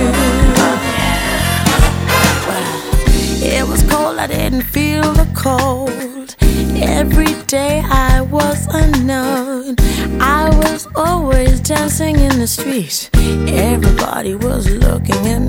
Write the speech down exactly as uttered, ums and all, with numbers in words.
It was cold, I didn't feel the cold. Every day I was unknown. I was always dancing in the street. Everybody was looking at me.